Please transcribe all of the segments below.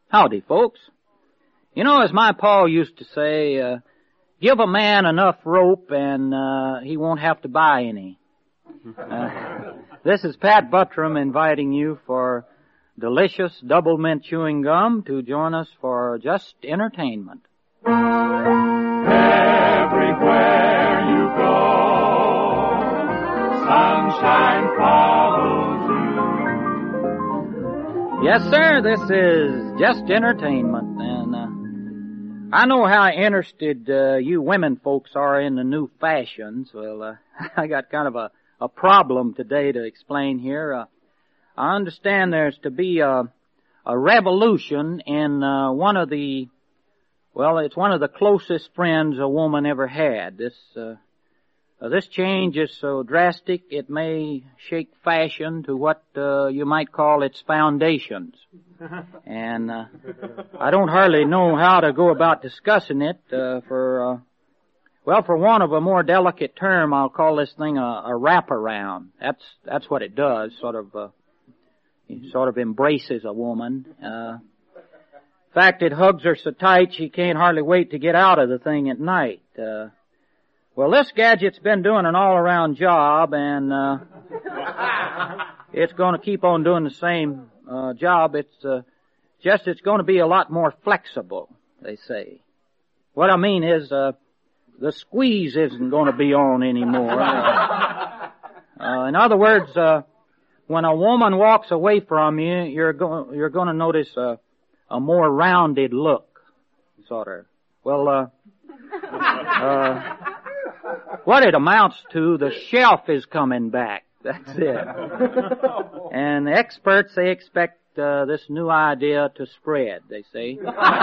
Howdy, folks. You know, as my pa used to say, give a man enough rope and he won't have to buy any. This is Pat Buttram inviting you for delicious double mint chewing gum to join us for just entertainment. Everywhere you go, sunshine follows you. Yes, sir, this is just entertainment, and I know how interested you women folks are in the new fashions. Well, I got kind of a problem today to explain here. I understand there's to be a revolution in it's one of the closest friends a woman ever had. This change is so drastic it may shake fashion to what you might call its foundations. And I don't hardly know how to go about discussing it. For want of a more delicate term, I'll call this thing a wraparound. That's what it does. Sort of embraces a woman. In fact, it hugs her so tight she can't hardly wait to get out of the thing at night. This gadget's been doing an all-around job, and it's going to keep on doing the same job. It's going to be a lot more flexible, they say. What I mean is, the squeeze isn't going to be on anymore. In other words, when a woman walks away from you, you're going to notice a more rounded look, sort of. What it amounts to, the shelf is coming back. That's it. And the experts, they expect this new idea to spread, they say.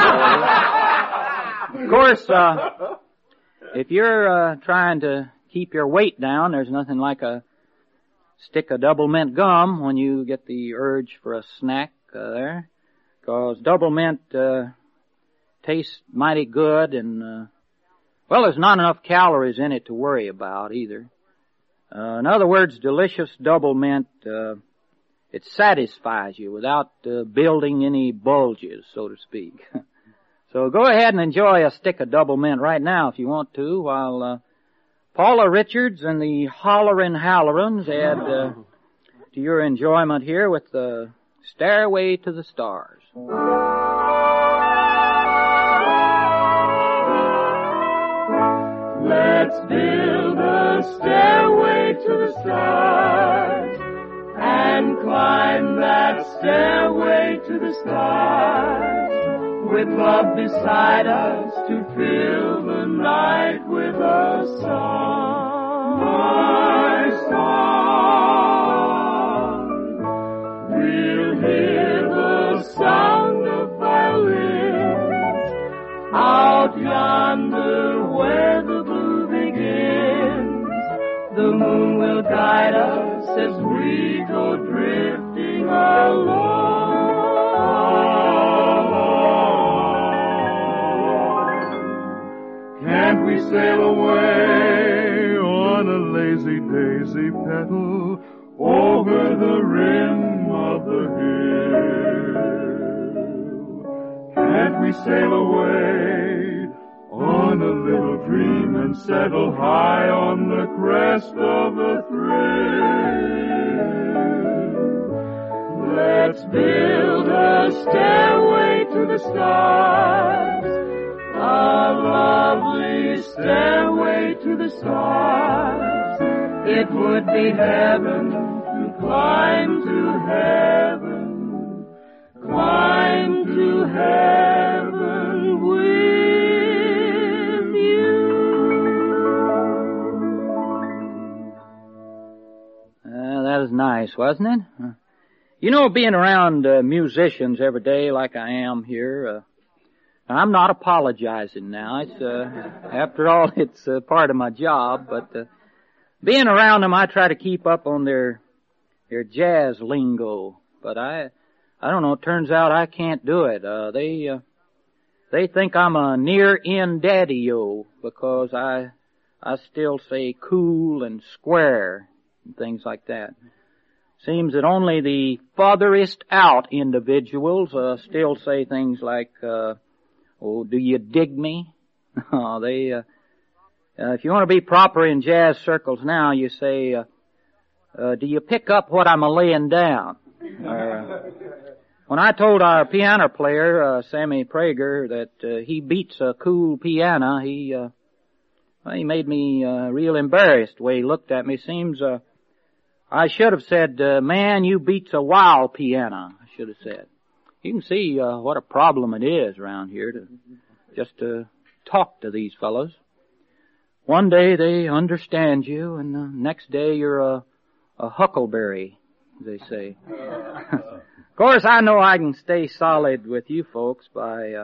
Of course, if you're trying to keep your weight down, there's nothing like a stick of double mint gum when you get the urge for a snack there. Because double mint tastes mighty good, and there's not enough calories in it to worry about either. In other words, delicious double mint, it satisfies you without building any bulges, so to speak. So go ahead and enjoy a stick of double mint right now if you want to, while Paula Richards and the Hollerin' Hallerins add to your enjoyment here with the Stairway to the Stars. Let's build a stairway to the stars and climb that stairway to the stars with love beside us to fill the night with a song. My song. We'll hear the sound of violins out yonder where the blue begins. The moon will guide us as we go drifting along. Can't we sail away on a lazy daisy petal over the rim of the hill? Can't we sail away on a little dream and settle high on the crest of the thrill? Let's build a stairway to the stars, a lovely stairway to the stars. It would be heaven to climb to heaven, climb to heaven with you. That was nice, wasn't it? You know, being around musicians every day like I am here, I'm not apologizing now. It's, after all, it's part of my job, but being around them, I try to keep up on their jazz lingo. But I don't know, it turns out I can't do it. They think I'm a near-in daddy-o because I still say cool and square and things like that. Seems that only the farthest out individuals still say things like, "Oh, do you dig me?" If you want to be proper in jazz circles now, you say, "Do you pick up what I'm a-laying down?" When I told our piano player, Sammy Prager, that he beats a cool piano, he made me real embarrassed the way he looked at me. Seems I should have said, "Man, you beats a wild piano," I should have said. You can see what a problem it is around here to talk to these fellows. One day they understand you, and the next day you're a huckleberry, they say. Of course, I know I can stay solid with you folks by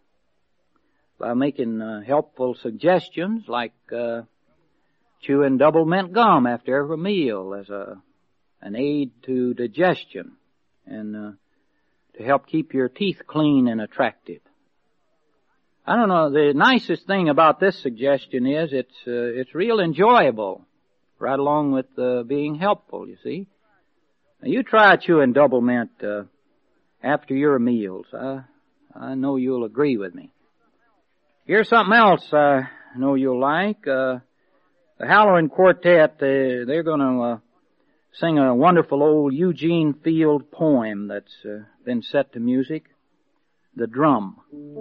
making helpful suggestions like chewing double mint gum after every meal as an aid to digestion and to help keep your teeth clean and attractive. I don't know, the nicest thing about this suggestion is it's real enjoyable, right along with being helpful, you see. Now, you try chewing double mint after your meals. I know you'll agree with me. Here's something else I know you'll like. The Halloran Quartet, they're going to sing a wonderful old Eugene Field poem that's been set to music, "The Drum."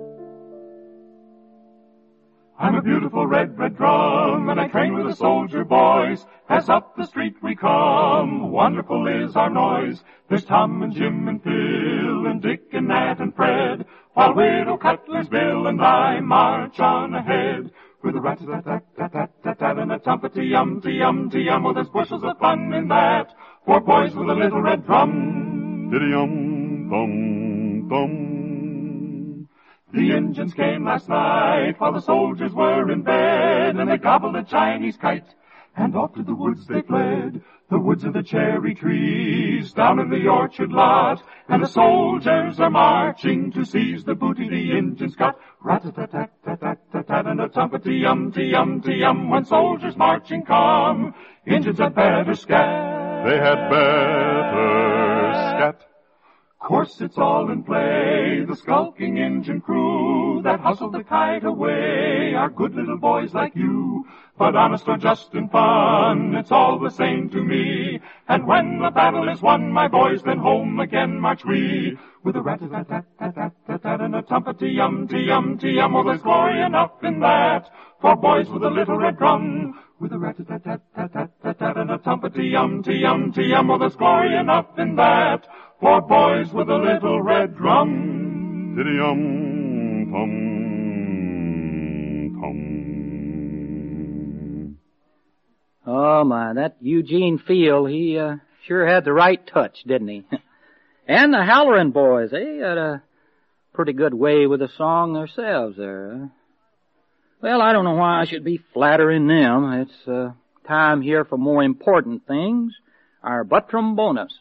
I'm a beautiful red, red drum, and I train with the soldier boys. As up the street we come, wonderful is our noise. There's Tom and Jim and Phil and Dick and Nat and Fred, while Widow Cutler's Bill and I march on ahead. With a rat-a-tat-tat-tat-tat-tat and a tumpity-yum-ty-yum-ty-yum. Oh, there's bushels of fun in that, for boys with a little red drum. Diddy-yum-dum-dum. The Injuns came last night while the soldiers were in bed, and they gobbled a Chinese kite, and off to the woods they fled. The woods of the cherry trees down in the orchard lot, and the soldiers are marching to seize the booty the Injuns got. Rat-a-tat-tat-tat-tat-tat and a tumpity-yum-ty-yum-ty-yum. When soldiers marching come, Injuns had better scat. They had better scat. Course it's all in play, the skulking Injun crew that hustled the kite away are good little boys like you. But honest or just in fun, it's all the same to me. And when the battle is won, my boys, then home again march we. With a rat-a-tat-tat-tat-tat-tat and a tumpity-yum-ty-yum-ty-yum. Oh, there's glory enough in that for boys with a little red drum. With a rat-a-tat-tat-tat-tat-tat and a tumpity-yum-ty-yum-ty-yum. Oh, there's glory enough in that for boys with a little red drum. Diddy-yum-tum-tum. Oh my, that Eugene Field, he sure had the right touch, didn't he? And the Halloran boys, they had a pretty good way with the song themselves there. Well, I don't know why I should be flattering them. It's time here for more important things, our Buttram bonus.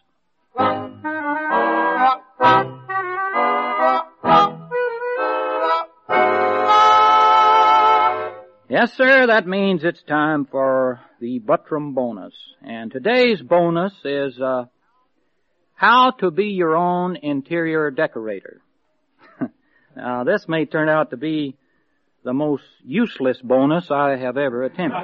Yes, sir, that means it's time for the Buttram bonus. And today's bonus is how to be your own interior decorator. Now, this may turn out to be the most useless bonus I have ever attempted.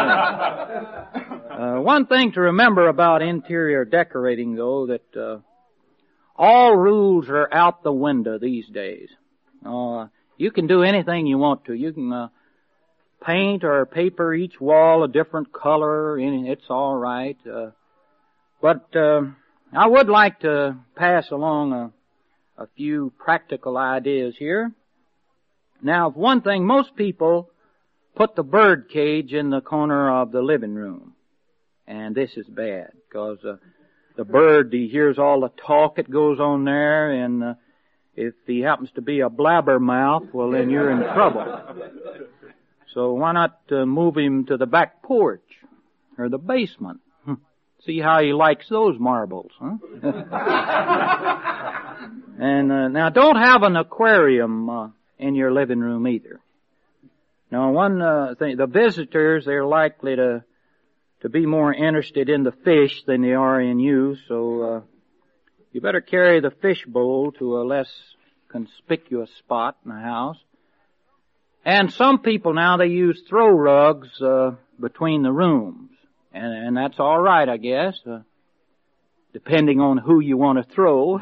One thing to remember about interior decorating, though, that all rules are out the window these days. You can do anything you want to. You can paint or paper each wall a different color. It's all right. But I would like to pass along a few practical ideas here. Now, one thing, most people put the bird cage in the corner of the living room. And this is bad, because the bird, he hears all the talk that goes on there, and if he happens to be a blabbermouth, well, then you're in trouble. So why not move him to the back porch or the basement? See how he likes those marbles, huh? And now, don't have an aquarium in your living room either. Now, one thing, the visitors, they're likely to to be more interested in the fish than they are in you, so you better carry the fish bowl to a less conspicuous spot in the house. And some people now, they use throw rugs between the rooms, and that's all right, I guess, depending on who you want to throw.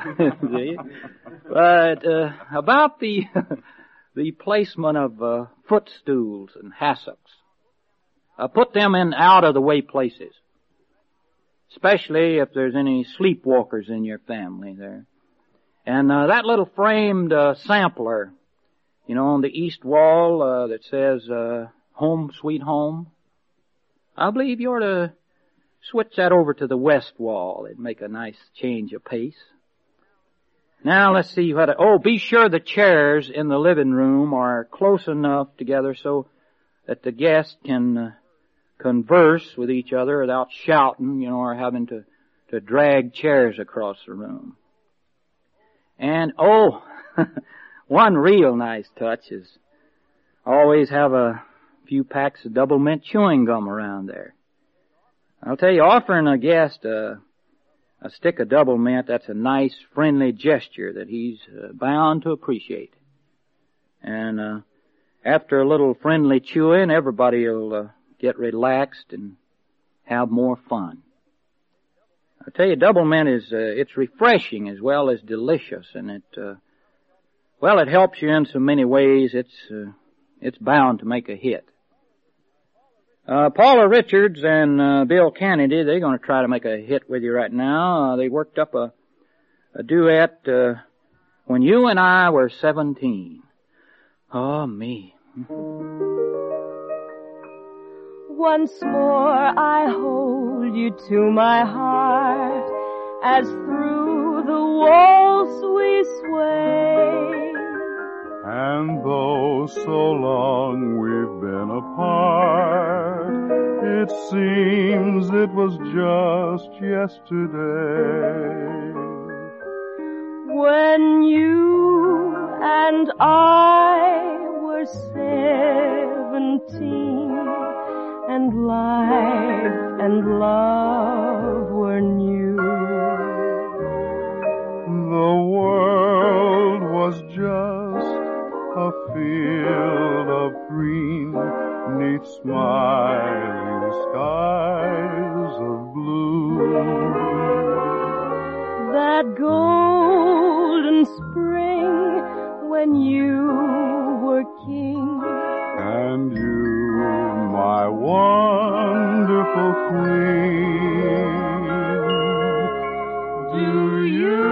But about the placement of footstools and hassocks, put them in out-of-the-way places, especially if there's any sleepwalkers in your family there. And that little framed sampler, you know, on the east wall that says Home Sweet Home, I believe you ought to switch that over to the west wall. It'd make a nice change of pace. Now let's see be sure the chairs in the living room are close enough together so that the guests can converse with each other without shouting, you know, or having to drag chairs across the room. And one real nice touch is always have a few packs of double mint chewing gum around there. I'll tell you, offering a guest a stick of double mint, that's a nice, friendly gesture that he's bound to appreciate. And after a little friendly chewing, everybody will get relaxed and have more fun. I tell you, double mint it's refreshing as well as delicious, and it helps you in so many ways. It's bound to make a hit. Paula Richards and Bill Kennedy, they're going to try to make a hit with you right now. They worked up a duet When You and I Were 17. Oh, me. Once more I hold you to my heart as through the waltz we sway. And though so long we've been apart, it seems it was just yesterday when you and I were 17 and life and love were new. The world was just a field of green, neath smiling skies of blue. That golden spring when you were king, and you, my wonderful queen. Do you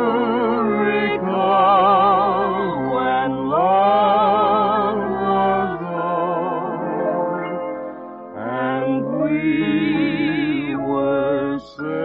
recall when love was gone and we were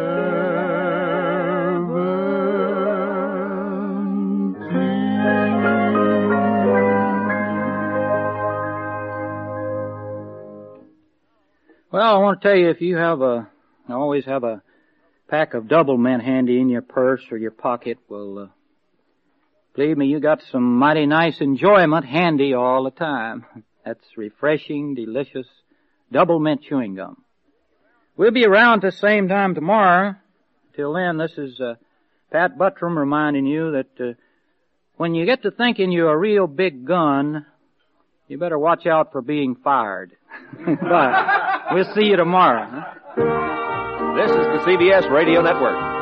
17? Well, I want to tell you, if you always have a pack of double mint handy in your purse or your pocket, well, believe me, you got some mighty nice enjoyment handy all the time. That's refreshing, delicious double mint chewing gum. We'll be around the same time tomorrow. Till then, this is Pat Buttram reminding you that when you get to thinking you're a real big gun, you better watch out for being fired. Bye. We'll see you tomorrow. Huh? This is the CBS Radio Network.